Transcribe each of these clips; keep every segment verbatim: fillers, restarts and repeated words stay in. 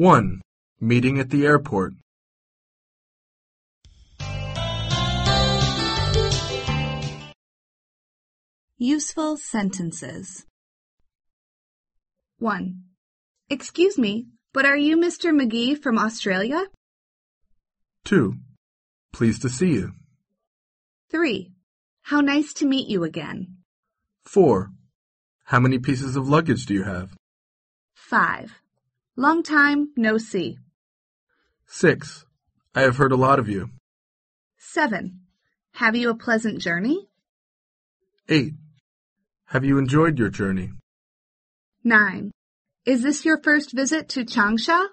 one. Meeting at the airport. Useful sentences. one. Excuse me, but are you Mister McGee from Australia? two. Pleased to see you. three. How nice to meet you again. four. How many pieces of luggage do you have? five. Long time, no see. six. I have heard a lot of you. seven. Have you a pleasant journey? eight. Have you enjoyed your journey? nine. Is this your first visit to Changsha?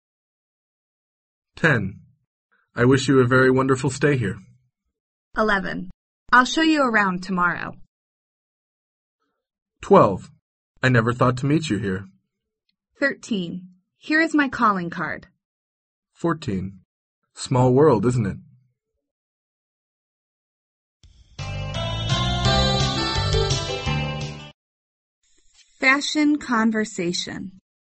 ten. I wish you a very wonderful stay here. eleven. I'll show you around tomorrow. twelve. I never thought to meet you here. thirteen. Here is my calling card. fourteen. Small world, isn't it? Fashion conversation.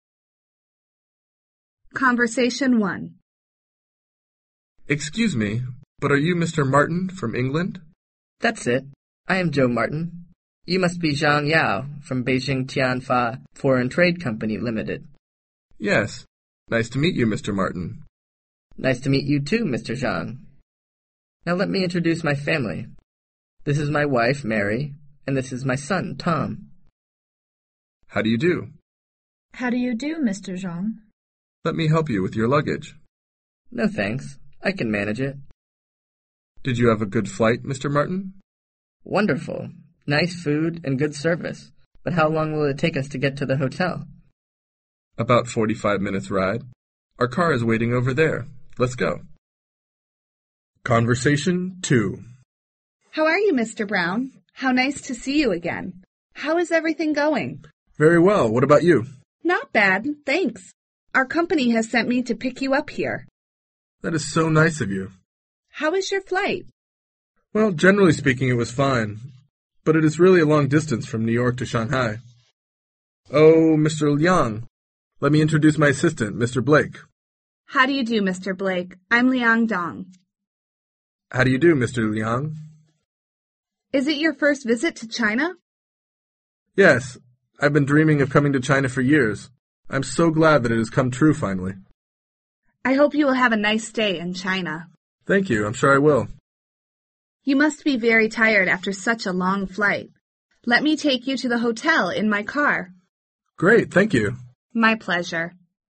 Conversation one. Excuse me, but are you Mister Martin from England? That's it. I am Joe Martin. You must be Zhang Yao from Beijing Tianfa Foreign Trade Company Limited. Yes. Nice to meet you, Mister Martin. Nice to meet you too, Mister Zhang. Now let me introduce my family. This is my wife, Mary, and this is my son, Tom. How do you do? How do you do, Mister Zhang? Let me help you with your luggage. No thanks. I can manage it. Did you have a good flight, Mister Martin? Wonderful. Nice food and good service. But how long will it take us to get to the hotel? About forty-five minutes ride. Our car is waiting over there. Let's go. Conversation two. How are you, Mister Brown? How nice to see you again. How is everything going? Very well. What about you? Not bad, thanks. Our company has sent me to pick you up here. That is so nice of you. How was your flight? Well, generally speaking, it was fine. But it is really a long distance from New York to Shanghai. Oh, Mister Liang. Let me introduce my assistant, Mister Blake. How do you do, Mister Blake? I'm Liang Dong. How do you do, Mister Liang? Is it your first visit to China? Yes. I've been dreaming of coming to China for years. I'm so glad that it has come true finally. I hope you will have a nice stay in China. Thank you. I'm sure I will. You must be very tired after such a long flight. Let me take you to the hotel in my car. Great. Thank you. My pleasure.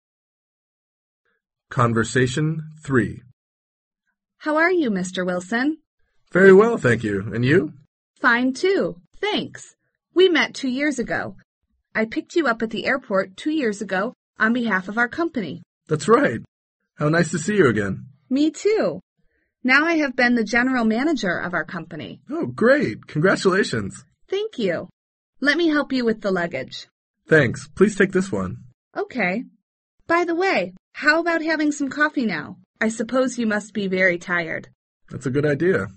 Conversation three. How are you, Mister Wilson? Very well, thank you. And you? Fine, too. Thanks. We met two years ago. I picked you up at the airport two years ago on behalf of our company. That's right. How nice to see you again. Me too. Now I have been the general manager of our company. Oh, great. Congratulations. Thank you. Let me help you with the luggage. Thanks. Please take this one. Okay. By the way, how about having some coffee now? I suppose you must be very tired. That's a good idea.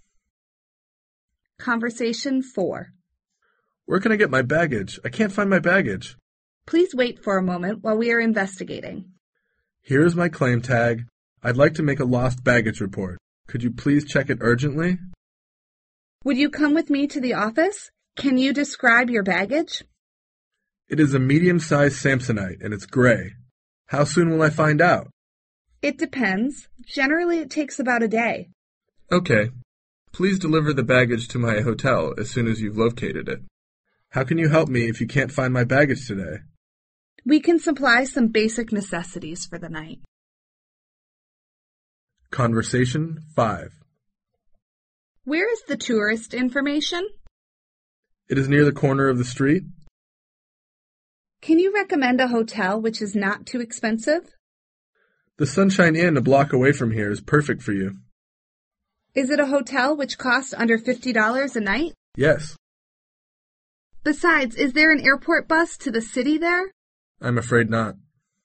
Conversation four. Where can I get my baggage? I can't find my baggage. Please wait for a moment while we are investigating. Here is my claim tag. I'd like to make a lost baggage report. Could you please check it urgently? Would you come with me to the office? Can you describe your baggage? It is a medium-sized Samsonite, and it's gray. How soon will I find out? It depends. Generally, it takes about a day. Okay. Please deliver the baggage to my hotel as soon as you've located it. How can you help me if you can't find my baggage today? We can supply some basic necessities for the night. Conversation five. Where is the tourist information? It is near the corner of the street. Can you recommend a hotel which is not too expensive? The Sunshine Inn a block away from here is perfect for you. Is it a hotel which costs under fifty dollars a night? Yes. Besides, is there an airport bus to the city there? I'm afraid not.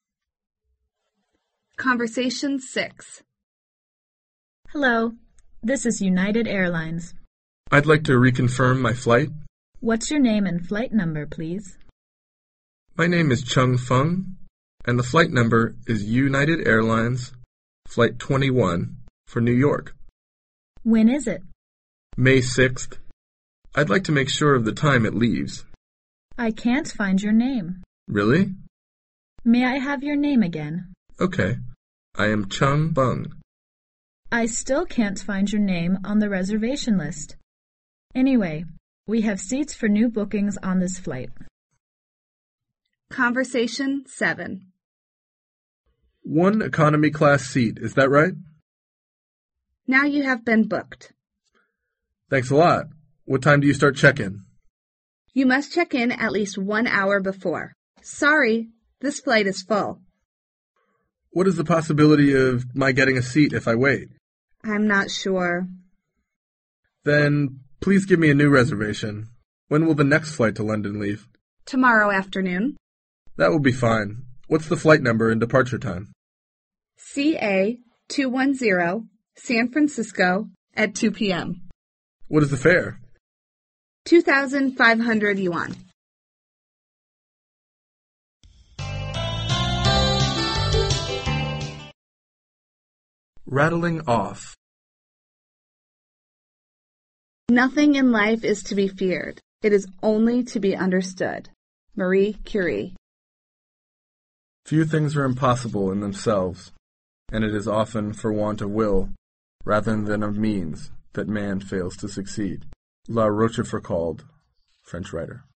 Conversation six. Hello, this is United Airlines. I'd like to reconfirm my flight. What's your name and flight number, please? My name is Chung Feng. and the flight number is United Airlines Flight twenty-one for New York. When is it? May sixth. I'd like to make sure of the time it leaves. I can't find your name. Really? May I have your name again? Okay. I am Chung Bung. I still can't find your name on the reservation list. Anyway, we have seats for new bookings on this flight. Conversation seven. One economy class seat, is that right? Now you have been booked. Thanks a lot. What time do you start check-in? You must check in at least one hour before. Sorry, this flight is full. What is the possibility of my getting a seat if I wait? I'm not sure. Then please give me a new reservation. When will the next flight to London leave? Tomorrow afternoon. That will be fine. What's the flight number and departure time? C A two one zero, San Francisco, at two p.m. What is the fare? two thousand five hundred yuan. Rattling off. Nothing in life is to be feared. It is only to be understood. Marie Curie. Few things are impossible in themselves, and it is often for want of will, rather than of means, that man fails to succeed. La Rochefoucauld, French writer.